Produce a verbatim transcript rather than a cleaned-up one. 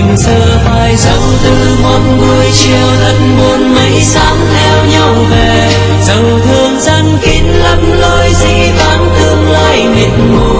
mình giờ phải dẫu từ một buổi chiều thật buồn mây sáng theo nhau về, dẫu thương gian kín lắm lối dĩ vãng tương lai mịt mù.